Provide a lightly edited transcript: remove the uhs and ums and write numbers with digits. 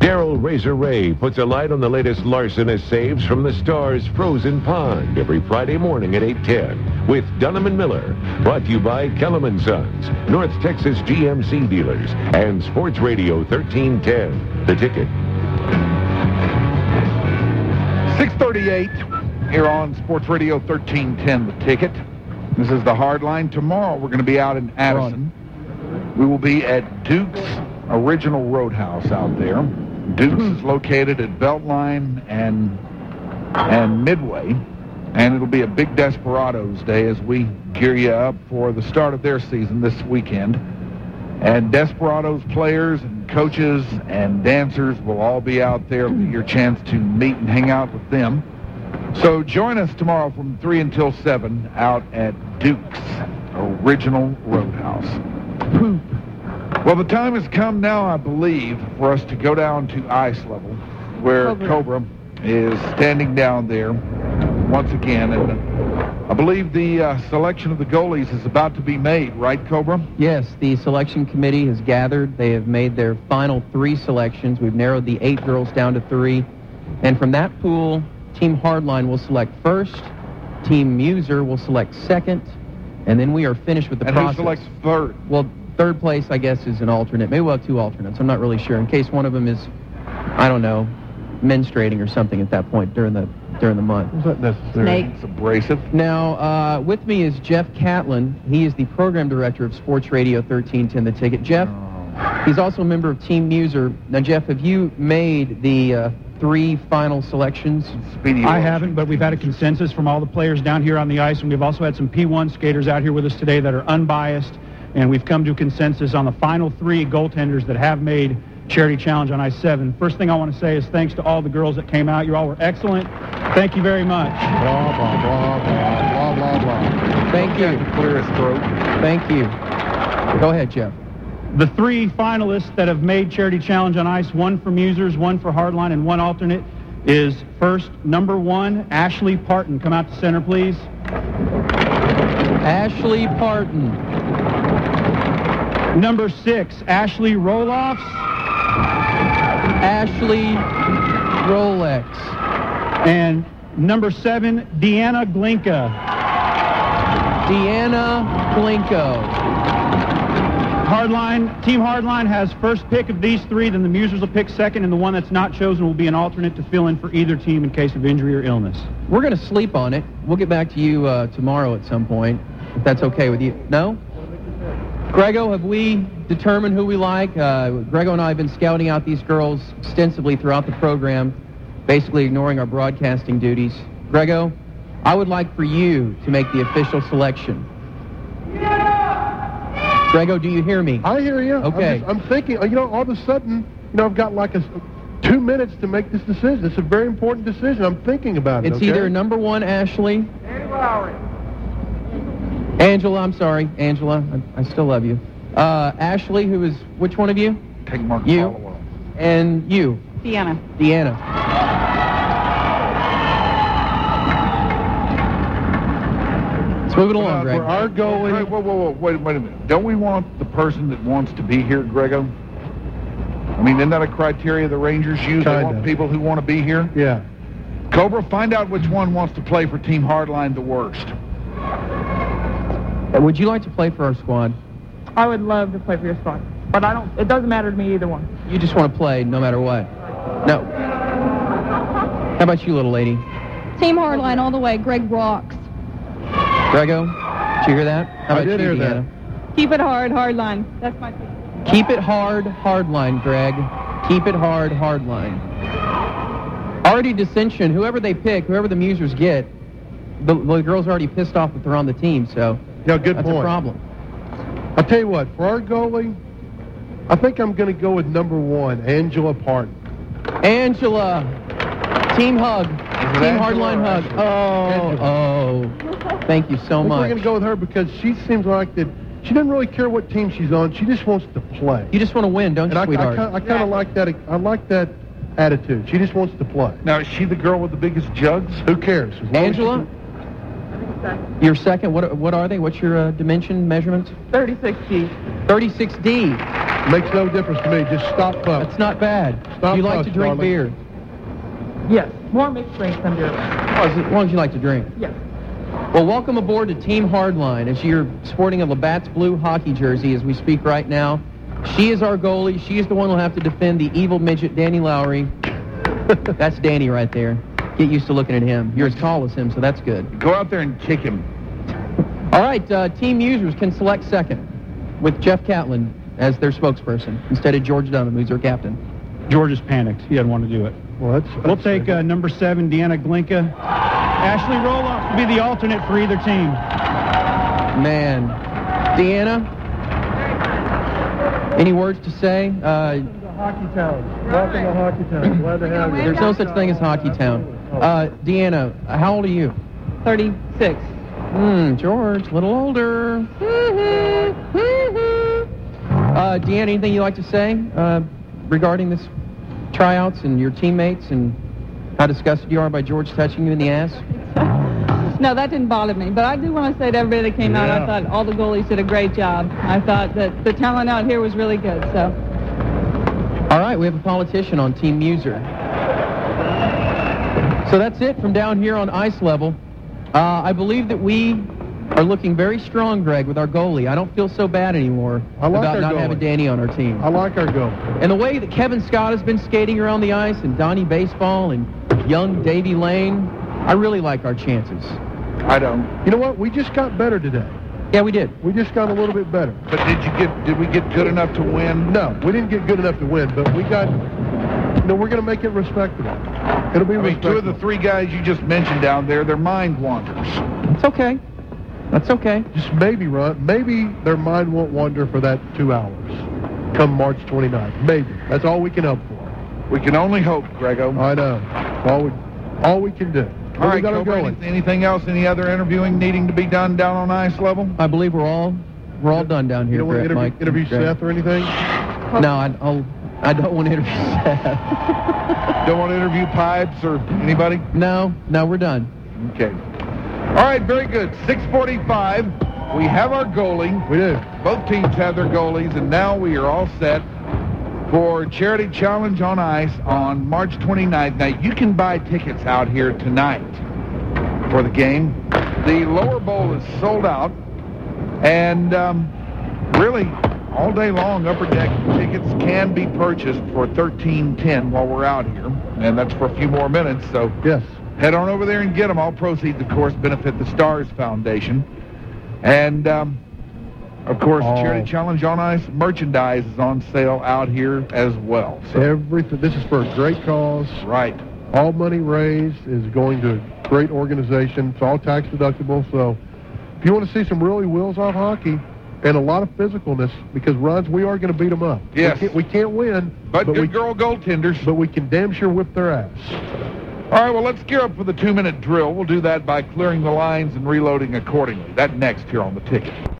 Daryl Razor Ray puts a light on the latest larcenous saves from the Star's Frozen Pond every Friday morning at 8:10 with Dunham and Miller. Brought to you by Kellerman Sons, North Texas GMC dealers, and Sports Radio 1310. The Ticket. 6:38 here on Sports Radio 1310. The Ticket. This is the hard line. Tomorrow we're going to be out in Addison. We will be at Duke's Original Roadhouse out there. Duke's is located at Beltline and Midway, and it'll be a big Desperados day as we gear you up for the start of their season this weekend. And Desperados players and coaches and dancers will all be out there. It'll be your chance to meet and hang out with them. So join us tomorrow from 3 until 7 out at Duke's Original Roadhouse. Well, the time has come now, I believe, for us to go down to ice level, where Cobra is standing down there once again. And I believe the selection of the goalies is about to be made, right, Cobra? Yes, the selection committee has gathered. They have made their final 3 selections. We've narrowed the 8 girls down to 3. And from that pool, Team Hardline will select first, Team Muser will select second, and then we are finished with the process. And who selects third? Well, third place, I guess, is an alternate. Maybe we'll have 2 alternates. I'm not really sure. In case one of them is, I don't know, menstruating or something at that point during the month. Is that necessary? It's abrasive. Now, with me is Jeff Catlin. He is the program director of Sports Radio 1310 The Ticket. Jeff, he's also a member of Team Muser. Now, Jeff, have you made the 3 final selections? I haven't, but we've had a consensus from all the players down here on the ice, and we've also had some P1 skaters out here with us today that are unbiased, and we've come to a consensus on the final 3 goaltenders that have made Charity Challenge on Ice 7. First thing I want to say is thanks to all the girls that came out. You all were excellent. Thank you very much. Blah, blah, blah, blah, blah, blah, blah. Thank you. Clear his throat. Thank you. Go ahead, Jeff. The 3 finalists that have made Charity Challenge on Ice, 1 for Musers, 1 for Hardline, and 1 alternate, is first, number 1, Ashley Parton. Come out to center, please. Ashley Parton. Number 6, Ashley Roloffs. Ashley Rolex. And number 7, Deanna Glinka. Deanna Glinko. Team Hardline has first pick of these 3, then the Musers will pick second, and the one that's not chosen will be an alternate to fill in for either team in case of injury or illness. We're going to sleep on it. We'll get back to you tomorrow at some point, if that's okay with you. No? Grego, have we determined who we like? Grego and I have been scouting out these girls extensively throughout the program, basically ignoring our broadcasting duties. Grego, I would like for you to make the official selection. Grego, do you hear me? I hear you. Okay. I'm thinking, all of a sudden, I've got like 2 minutes to make this decision. It's a very important decision. I'm thinking about it. It's either number 1, Ashley. Angela, I'm sorry. Angela, I still love you. Ashley, who is, which one of you? Take Mark. You. And you? Deanna. Deanna. Let's move it along, Greg. For our goalie. Whoa, wait a minute. Don't we want the person that wants to be here, Grego? I mean, isn't that a criteria the Rangers use? They want people who want to be here? Yeah. Cobra, find out which one wants to play for Team Hardline the worst. Would you like to play for our squad? I would love to play for your squad, but it doesn't matter to me either one. You just want to play no matter what? No. How about you, little lady? Team Hardline all the way. Greg rocks. Grego, did you hear that? How about I did you, hear Deanna? that. Keep it hard, Hardline. That's my team. Keep it hard, Hardline, Greg. Keep it hard, Hardline. Already dissension, whoever they pick, whoever the Musers get, the girls are already pissed off that they're on the team, so good that's point. a problem. I'll tell you what, for our goalie, I think I'm going to go with number 1, Angela Parton. Angela, team hug. Team Hardline hug. Oh. Thank you so much. We're going to go with her because she seems like that. She doesn't really care what team she's on. She just wants to play. You just want to win, don't you, sweetheart? I kind of like that. I like that attitude. She just wants to play. Now, is she the girl with the biggest jugs? Who cares? Angela, second. You're second. What are they? What's your dimension measurements? 36D. 36D. Makes no difference to me. Just stop puff. That's not bad. Stop Do you like fuss, to drink darling. beer? Yes. More mixed drinks than beer. As long as you like to drink. Yes. Well, welcome aboard to Team Hardline as you're sporting a Labatt's blue hockey jersey as we speak right now. She is our goalie. She is the one who'll have to defend the evil midget, Danny Lowry. That's Danny right there. Get used to looking at him. You're as tall as him, so that's good. Go out there and kick him. All right, team users can select second with Jeff Catlin as their spokesperson instead of George Dunham, who's their captain. George is panicked. He doesn't want to do it. Well, We'll take number 7, Deanna Glinka. Ashley Roloff will be the alternate for either team. Man. Deanna, any words to say? Hockey Town. Welcome to Hockey Town. Glad to have you. There's no such thing as Hockey Town. Deanna, how old are you? 36. George, a little older. Deanna, anything you'd like to say regarding this tryouts and your teammates and how disgusted you are by George touching you in the ass? No, that didn't bother me. But I do want to say to everybody that came out, I thought all the goalies did a great job. I thought that the talent out here was really good. So. All right, we have a politician on Team Muser. So that's it from down here on ice level. I believe that we are looking very strong, Greg, with our goalie. I don't feel so bad anymore about not having Danny on our team. I like our goal. And the way that Kevin Scott has been skating around the ice and Donnie Baseball and young Davey Lane, I really like our chances. I don't. You know what? We just got better today. Yeah, we did. We just got a little bit better. But did we get good enough to win? No, we didn't get good enough to win, but we got, we're going to make it respectable. It'll be respectable. 2 of the 3 guys you just mentioned down there, they're mind wanders. It's okay. That's okay. Just maybe, Ron, maybe their mind won't wander for that 2 hours come March 29th. Maybe. That's all we can hope for. We can only hope, Grego. I know. All we can do. All right, Cobra, anything else? Any other interviewing needing to be done down on ice level? I believe we're all done down here. You don't want to interview Seth or anything? No, I don't want to interview Seth. Don't want to interview Pipes or anybody? No, we're done. Okay. All right, very good. 6:45. We have our goalie. We do. Both teams have their goalies, and now we are all set for Charity Challenge on Ice on March 29th. Now, you can buy tickets out here tonight for the game. The lower bowl is sold out, and really, all day long, upper deck tickets can be purchased for $13.10 while we're out here, and that's for a few more minutes, so yes, head on over there and get them. All proceeds, of course, benefit the Stars Foundation. And, of course, Charity Challenge on Ice merchandise is on sale out here as well. So. Everything. This is for a great cause. Right. All money raised is going to a great organization. It's all tax deductible. So if you want to see some really wheels-off hockey and a lot of physicalness, because, Runs, we are going to beat them up. Yes. We can't win. But good girl goaltenders. But we can damn sure whip their ass. All right, well, let's gear up for the 2-minute drill. We'll do that by clearing the lines and reloading accordingly. That next here on The Ticket.